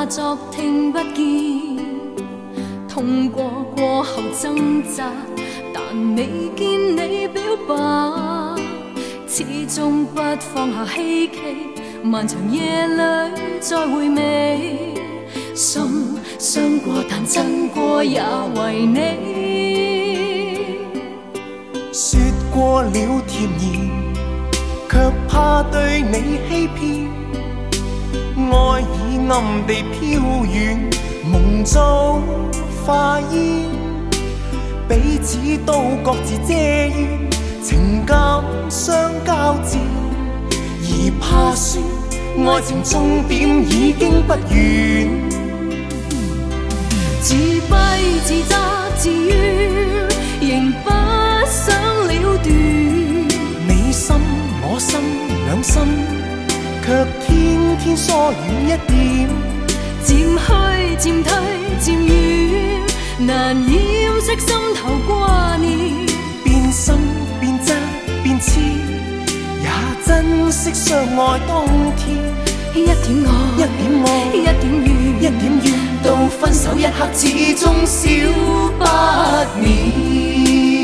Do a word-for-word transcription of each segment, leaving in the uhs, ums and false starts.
假作聽不見，痛過過後掙扎，但未見你表白，始終不放下希冀，漫長夜裏再回味，心傷過但真過也為你， 說過了甜言，卻怕對你欺騙，愛已暗地飄遠，夢早化煙，彼此都各自遮掩，情感相交織，而怕說愛情終點已經不遠， 自閉自責自怨，仍不想了斷， 你心我心兩心，卻天天疏遠一點， 漸虛漸退漸遠，難掩飾心頭掛念， 變心變質變痴，也珍惜相愛當天， 一點愛一點愛一點怨一點怨， 到分手一刻始終少不免。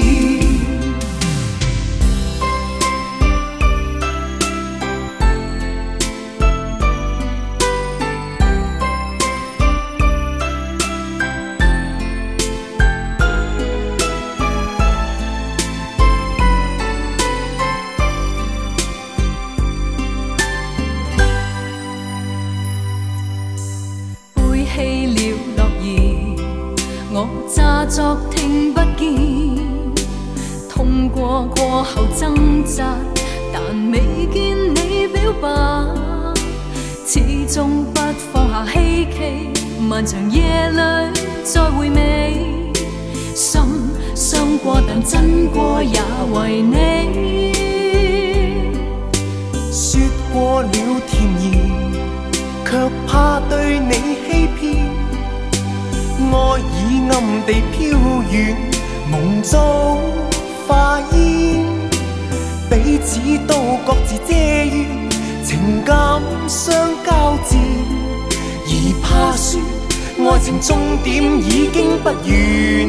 我詐作聽不見，痛過過後掙扎，但未見你表白，始終不放下希冀，漫長夜裏再回味，心傷過但真過也為你， 說過了甜言，卻怕對你欺騙，愛已暗地飄遠，夢早化煙，彼此都各自遮掩，情感相交織，而怕說愛情終點已經不遠，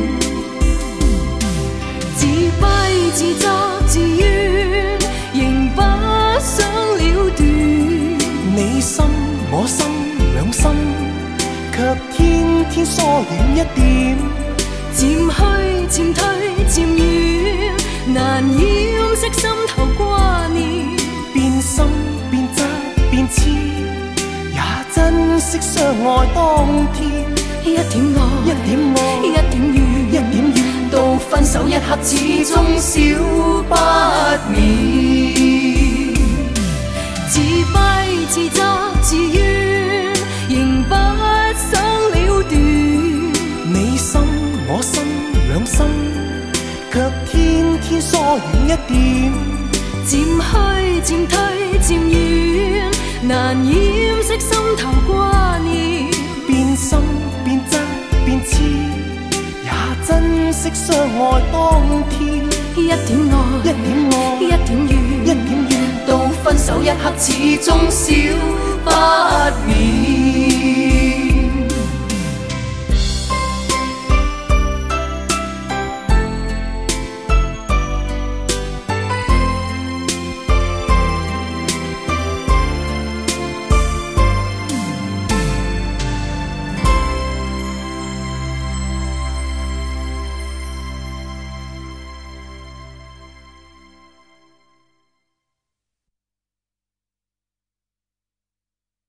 自閉自責自怨，仍不想了斷， 你心我心兩心，卻天天疏遠一點， 漸虛漸退漸遠，難掩飾心頭掛念， 變心變質變痴，也珍惜相愛當天， 一點愛一點愛一點怨一點怨， 到分手一刻始終少不免，自閉自責自怨，仍不想了斷， 你心我心兩心，卻天天疏遠一點， 漸虛漸退漸遠，難掩飾心頭掛念， 變心變質變痴，也珍惜相愛當天， 一點愛一點愛一點怨一點怨， 到分手一刻始終少